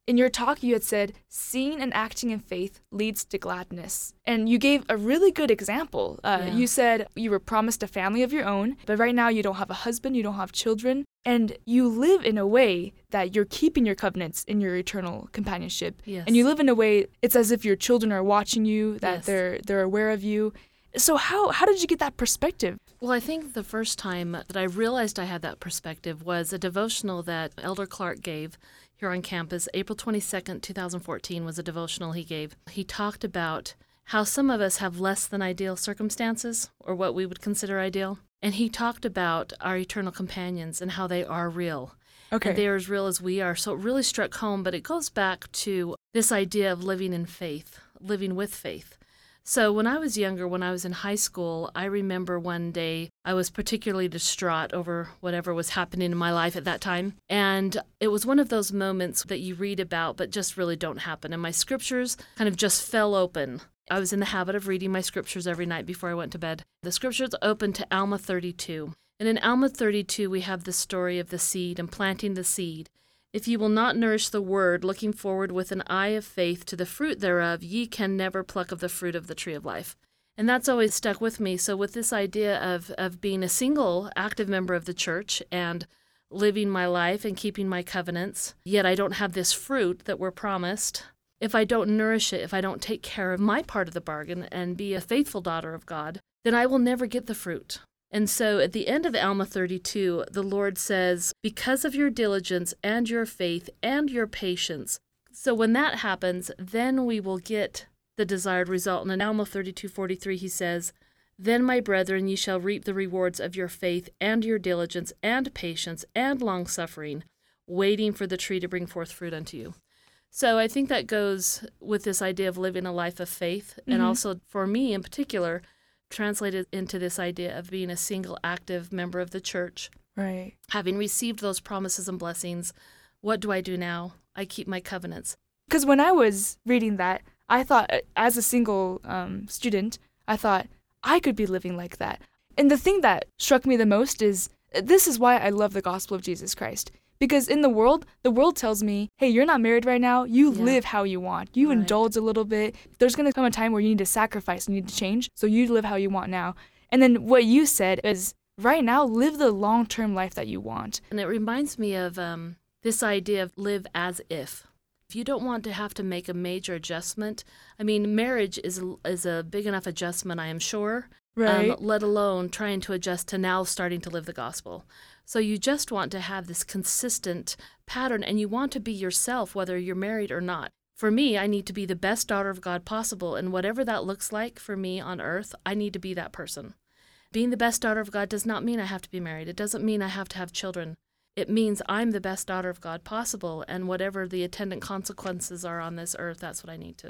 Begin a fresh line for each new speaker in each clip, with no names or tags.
in your talk, you had said, seeing and acting in faith leads to gladness. And you gave a really good example. You said you were promised a family of your own, but right now you don't have a husband, you don't have children, and you live in a way that you're keeping your covenants in your eternal companionship.
Yes.
And you live in a way, it's as if your children are watching you, that
Yes.
they're aware of you. So how did you get that perspective?
Well, I think the first time that I realized I had that perspective was a devotional that Elder Clark gave here on campus. April 22nd, 2014 was a devotional he gave. He talked about how some of us have less than ideal circumstances, or what we would consider ideal. And he talked about our eternal companions and how they are real.
Okay.
And they are as real as we are. So it really struck home, but it goes back to this idea of living in faith, living with faith. So when I was younger, when I was in high school, I remember one day I was particularly distraught over whatever was happening in my life at that time. And it was one of those moments that you read about but just really don't happen. And my scriptures kind of just fell open. I was in the habit of reading my scriptures every night before I went to bed. The scriptures opened to Alma 32. And in Alma 32, we have the story of the seed and planting the seed. If ye will not nourish the word, looking forward with an eye of faith to the fruit thereof, ye can never pluck of the fruit of the tree of life. And that's always stuck with me. So with this idea of being a single active member of the church and living my life and keeping my covenants, yet I don't have this fruit that we're promised, if I don't nourish it, if I don't take care of my part of the bargain and be a faithful daughter of God, then I will never get the fruit. And so at the end of Alma 32, the Lord says, because of your diligence and your faith and your patience. So when that happens, then we will get the desired result. And in Alma 32:43, he says, then, my brethren, ye shall reap the rewards of your faith and your diligence and patience and long-suffering, waiting for the tree to bring forth fruit unto you. So I think that goes with this idea of living a life of faith, and also for me in particular, translated into this idea of being a single active member of the church.
Right.
Having received those promises and blessings, what do I do now? I keep my covenants.
Because when I was reading that, I thought, as a single student, I thought I could be living like that. And the thing that struck me the most is, this is why I love the gospel of Jesus Christ. Because in the world tells me, hey, you're not married right now. You live how you want. You indulge a little bit. There's going to come a time where you need to sacrifice, you need to change. So you live how you want now. And then what you said is, right now, live the long-term life that you want.
And it reminds me of this idea of live as if. If you don't want to have to make a major adjustment, I mean, marriage is a big enough adjustment, I am sure.
Right.
Let alone trying to adjust to now starting to live the gospel. So you just want to have this consistent pattern, and you want to be yourself, whether you're married or not. For me, I need to be the best daughter of God possible, and whatever that looks like for me on earth, I need to be that person. Being the best daughter of God does not mean I have to be married. It doesn't mean I have to have children. It means I'm the best daughter of God possible, and whatever the attendant consequences are on this earth, that's what I need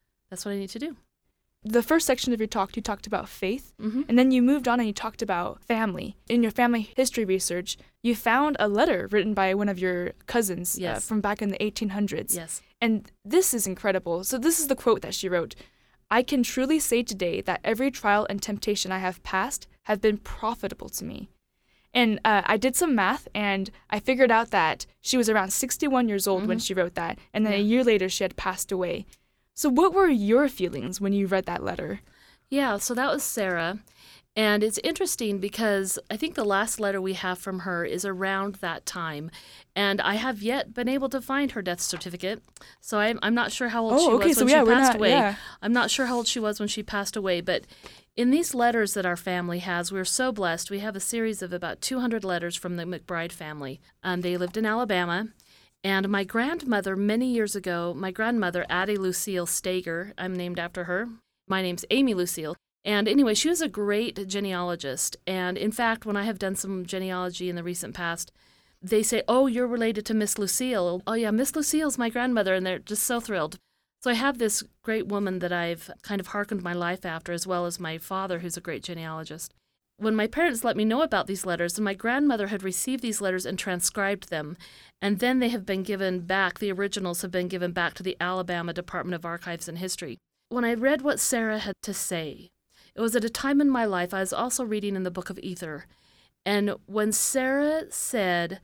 to do.
The first section of your talk, you talked about faith,
Mm-hmm.
and then you moved on and you talked about family. In your family history research, you found a letter written by one of your cousins
Yes.
from back in the 1800s.
Yes.
And this is incredible. So this is the quote that she wrote. I can truly say today that every trial and temptation I have passed have been profitable to me. And I did some math, and I figured out that she was around 61 years old when she wrote that, and then a year later she had passed away. So what were your feelings when you read that letter?
Yeah, so that was Sarah. And it's interesting because I think the last letter we have from her is around that time. And I have yet been able to find her death certificate. So I'm not sure how old she was when she passed away. I'm not sure how old she was when she passed away. But in these letters that our family has, we're so blessed. We have a series of about 200 letters from the McBride family. They lived in Alabama. And my grandmother, many years ago, my grandmother, Addie Lucille Stager, I'm named after her. My name's Amy Lucille. And anyway, she was a great genealogist. And in fact, when I have done some genealogy in the recent past, they say, oh, you're related to Miss Lucille. Oh, yeah, Miss Lucille's my grandmother. And they're just so thrilled. So I have this great woman that I've kind of hearkened my life after, as well as my father, who's a great genealogist. When my parents let me know about these letters, and my grandmother had received these letters and transcribed them, and then they have been given back, the originals have been given back to the Alabama Department of Archives and History. When I read what Sarah had to say, it was at a time in my life I was also reading in the book of Ether, and when Sarah said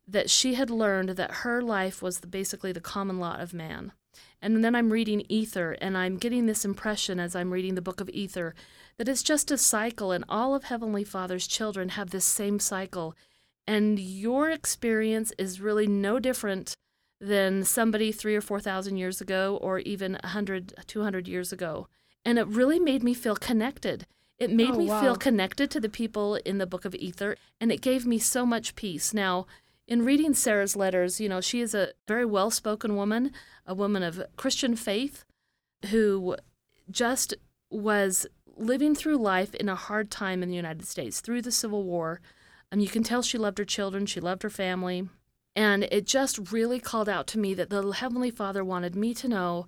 that she had learned that her life was basically the common lot of man. And then I'm reading Ether, and I'm getting this impression as I'm reading the book of Ether that it's just a cycle, and all of Heavenly Father's children have this same cycle. And your experience is really no different than somebody 3,000 or 4,000 years ago, or even 100, 200 years ago. And it really made me feel connected. It made me feel connected to the people in the book of Ether, and it gave me so much peace. Now, in reading Sarah's letters, she is a very well-spoken woman, a woman of Christian faith, who just was living through life in a hard time in the United States, through the Civil War. You can tell she loved her children, she loved her family, and it just really called out to me that the Heavenly Father wanted me to know,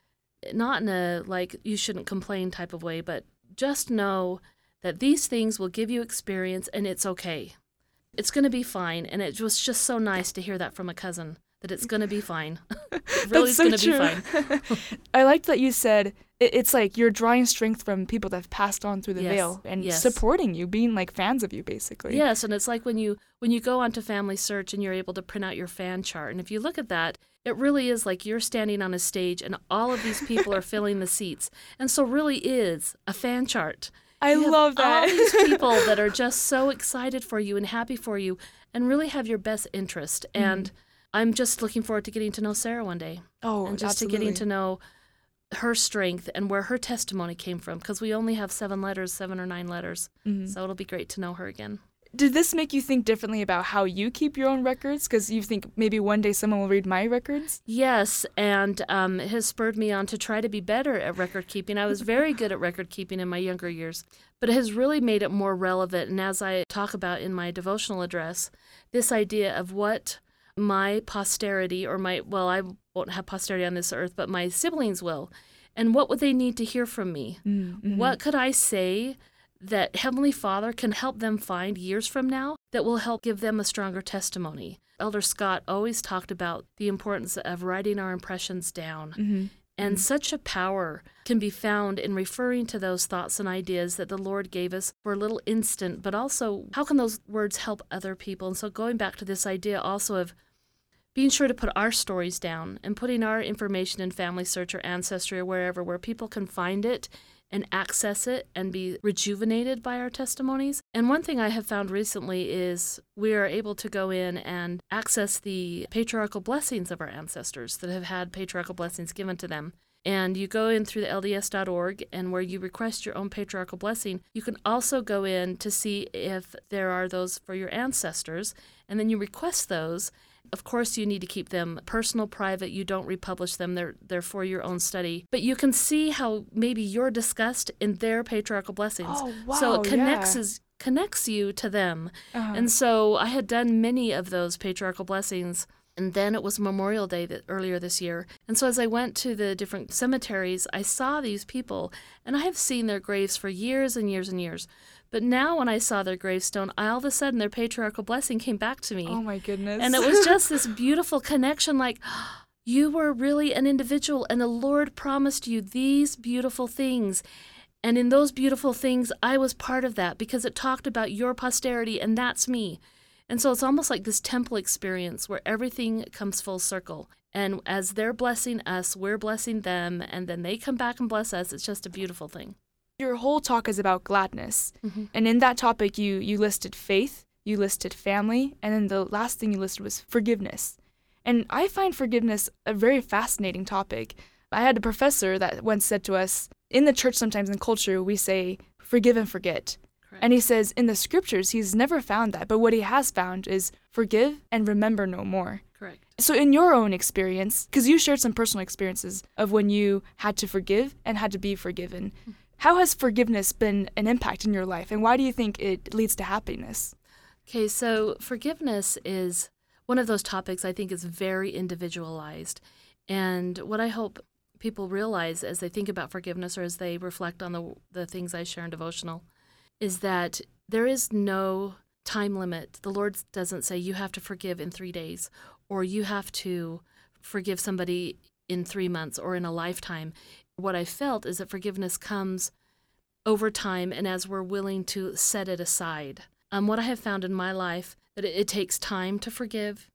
not in a, you shouldn't complain type of way, but just know that these things will give you experience, and it's okay. It's going to be fine. And it was just so nice to hear that from a cousin, that it's going to be fine. It really is going to be fine.
I liked that you said it's like you're drawing strength from people that have passed on through the veil and supporting you, being like fans of you, basically.
Yes, and it's like when you go onto Family Search and you're able to print out your fan chart. And if you look at that, it really is like you're standing on a stage and all of these people are filling the seats. And so really is a fan chart.
I love that.
All these people that are just so excited for you and happy for you and really have your best interest. And I'm just looking forward to getting to know Sarah one day.
Oh,
and just
absolutely.
to getting to know her strength and where her testimony came from, because we only have 7 or 9 letters. So it'll be great to know her again.
Did this make you think differently about how you keep your own records? Because you think maybe one day someone will read my records?
Yes, and it has spurred me on to try to be better at record keeping. I was very good at record keeping in my younger years, but it has really made it more relevant. And as I talk about in my devotional address, this idea of what my posterity, or I won't have posterity on this earth, but my siblings will, and what would they need to hear from me? What could I say that Heavenly Father can help them find years from now that will help give them a stronger testimony? Elder Scott always talked about the importance of writing our impressions down. And such a power can be found in referring to those thoughts and ideas that the Lord gave us for a little instant, but also how can those words help other people? And so going back to this idea also of being sure to put our stories down and putting our information in Family Search or Ancestry or wherever, where people can find it and access it and be rejuvenated by our testimonies. And one thing I have found recently is we are able to go in and access the patriarchal blessings of our ancestors that have had patriarchal blessings given to them. And you go in through the LDS.org, and where you request your own patriarchal blessing, you can also go in to see if there are those for your ancestors, and then you request those. Of course, you need to keep them personal, private. You don't republish them. They're for your own study. But you can see how maybe you're discussed in their patriarchal blessings.
Oh, wow,
so it connects you to them. And so I had done many of those patriarchal blessings. And then it was Memorial Day earlier this year. And so as I went to the different cemeteries, I saw these people, and I have seen their graves for years and years and years. But now when I saw their gravestone, all of a sudden their patriarchal blessing came back to me.
Oh, my goodness.
And it was just this beautiful connection, like, you were really an individual, and the Lord promised you these beautiful things. And in those beautiful things, I was part of that because it talked about your posterity, and that's me. And so it's almost like this temple experience where everything comes full circle. And as they're blessing us, we're blessing them, and then they come back and bless us. It's just a beautiful thing.
Your whole talk is about gladness. And in that topic, you listed faith, you listed family, and then the last thing you listed was forgiveness. And I find forgiveness a very fascinating topic. I had a professor that once said to us, in the church sometimes in culture, we say, forgive and forget. And he says in the scriptures, he's never found that. But what he has found is forgive and remember no more.
Correct.
So in your own experience, because you shared some personal experiences of when you had to forgive and had to be forgiven, how has forgiveness been an impact in your life? And why do you think it leads to happiness?
Okay, so forgiveness is one of those topics I think is very individualized. And what I hope people realize as they think about forgiveness or as they reflect on the things I share in devotional is that there is no time limit. The Lord doesn't say you have to forgive in 3 days or you have to forgive somebody in 3 months or in a lifetime. What I felt is that forgiveness comes over time and as we're willing to set it aside. What I have found in my life, that it takes time to forgive.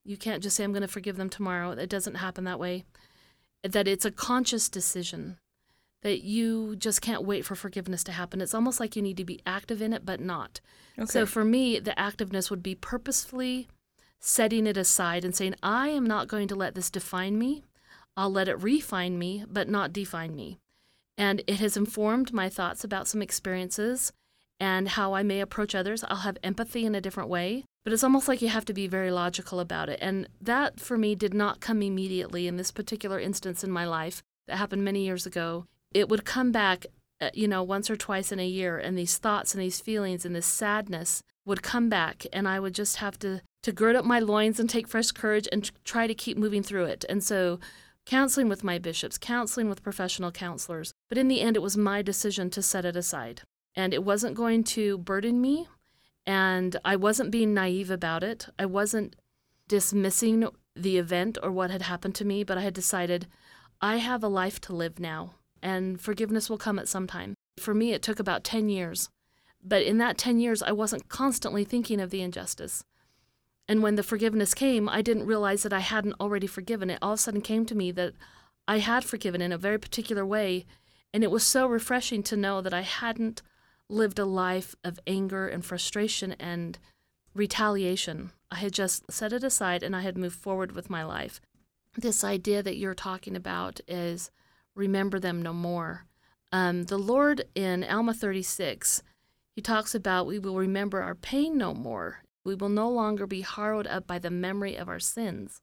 You can't just say, I'm going to forgive them tomorrow. It doesn't happen that way. That it's a conscious decision, that you just can't wait for forgiveness to happen. It's almost like you need to be active in it, but not.
Okay.
So for me, the activeness would be purposefully setting it aside and saying, I am not going to let this define me. I'll let it refine me, but not define me. And it has informed my thoughts about some experiences and how I may approach others. I'll have empathy in a different way, but it's almost like you have to be very logical about it. And that, for me, did not come immediately in this particular instance in my life that happened many years ago. It would come back, once or twice in a year, and these thoughts and these feelings and this sadness would come back, and I would just have to gird up my loins and take fresh courage and try to keep moving through it. And so counseling with my bishops, counseling with professional counselors, but in the end, it was my decision to set it aside. And it wasn't going to burden me, and I wasn't being naive about it. I wasn't dismissing the event or what had happened to me, but I had decided I have a life to live now, and forgiveness will come at some time. For me, it took about 10 years. But in that 10 years, I wasn't constantly thinking of the injustice. And when the forgiveness came, I didn't realize that I hadn't already forgiven. It all of a sudden came to me that I had forgiven in a very particular way, and it was so refreshing to know that I hadn't lived a life of anger and frustration and retaliation. I had just set it aside and I had moved forward with my life. This idea that you're talking about is remember them no more. The Lord in Alma 36, he talks about we will remember our pain no more. We will no longer be harrowed up by the memory of our sins.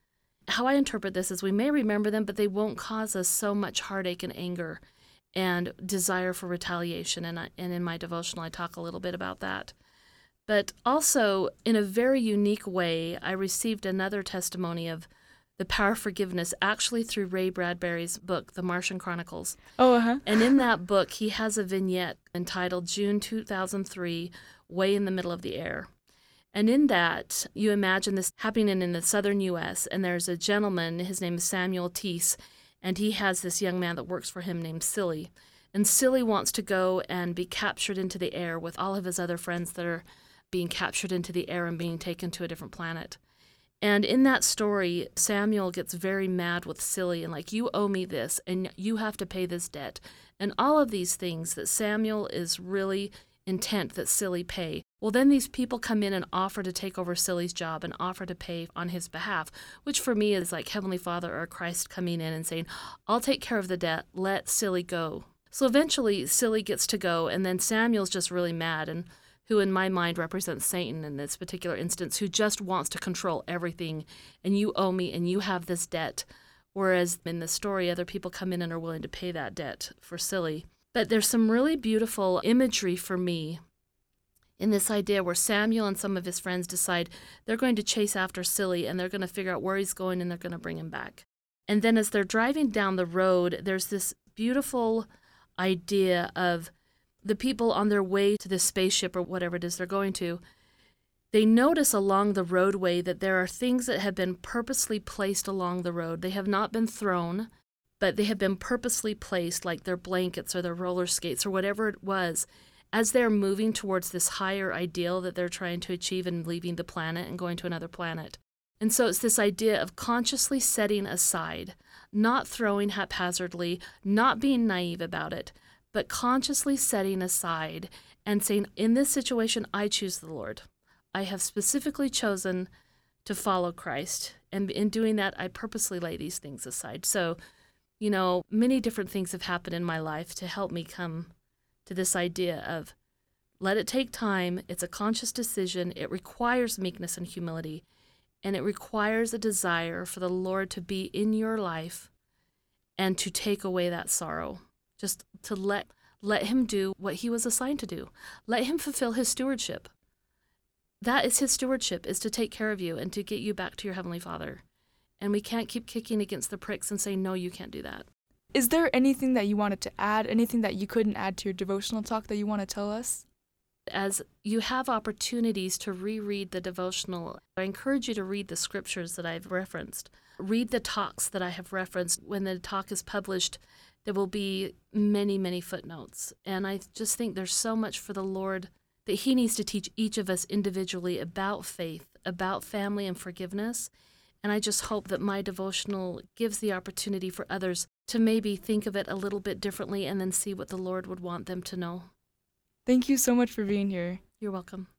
How I interpret this is we may remember them, but they won't cause us so much heartache and anger and desire for retaliation. And in my devotional, I talk a little bit about that. But also, in a very unique way, I received another testimony of the power of forgiveness actually through Ray Bradbury's book, The Martian Chronicles.
Oh, uh-huh.
And in that book, he has a vignette entitled June 2003, Way in the Middle of the Air. And in that, you imagine this happening in the southern U.S., and there's a gentleman, his name is Samuel Teese, and he has this young man that works for him named Silly. And Silly wants to go and be captured into the air with all of his other friends that are being captured into the air and being taken to a different planet. And in that story, Samuel gets very mad with Silly and like, you owe me this, and you have to pay this debt. And all of these things that Samuel is really intent that Silly pay. Well, then these people come in and offer to take over Silly's job and offer to pay on his behalf, which for me is like Heavenly Father or Christ coming in and saying, I'll take care of the debt, let Silly go. So eventually Silly gets to go, and then Samuel's just really mad, and who in my mind represents Satan in this particular instance, who just wants to control everything, and you owe me and you have this debt. Whereas in the story, other people come in and are willing to pay that debt for Silly. But there's some really beautiful imagery for me in this idea where Samuel and some of his friends decide they're going to chase after Silly and they're going to figure out where he's going and they're going to bring him back. And then as they're driving down the road, there's this beautiful idea of the people on their way to this spaceship or whatever it is they're going to. They notice along the roadway that there are things that have been purposely placed along the road. They have not been thrown, but they have been purposely placed, like their blankets or their roller skates or whatever it was, as they're moving towards this higher ideal that they're trying to achieve and leaving the planet and going to another planet. And so it's this idea of consciously setting aside, not throwing haphazardly, not being naive about it, but consciously setting aside and saying, in this situation, I choose the Lord. I have specifically chosen to follow Christ. And in doing that, I purposely lay these things aside. So, many different things have happened in my life to help me come to this idea of let it take time. It's a conscious decision. It requires meekness and humility. And it requires a desire for the Lord to be in your life and to take away that sorrow. Just to let him do what he was assigned to do. Let him fulfill his stewardship. That is his stewardship, is to take care of you and to get you back to your Heavenly Father. And we can't keep kicking against the pricks and saying, no, you can't do that.
Is there anything that you wanted to add, anything that you couldn't add to your devotional talk that you want to tell us?
As you have opportunities to reread the devotional, I encourage you to read the scriptures that I've referenced. Read the talks that I have referenced. When the talk is published, there will be many, many footnotes. And I just think there's so much for the Lord that he needs to teach each of us individually about faith, about family and forgiveness. And I just hope that my devotional gives the opportunity for others to maybe think of it a little bit differently and then see what the Lord would want them to know.
Thank you so much for being here.
You're welcome.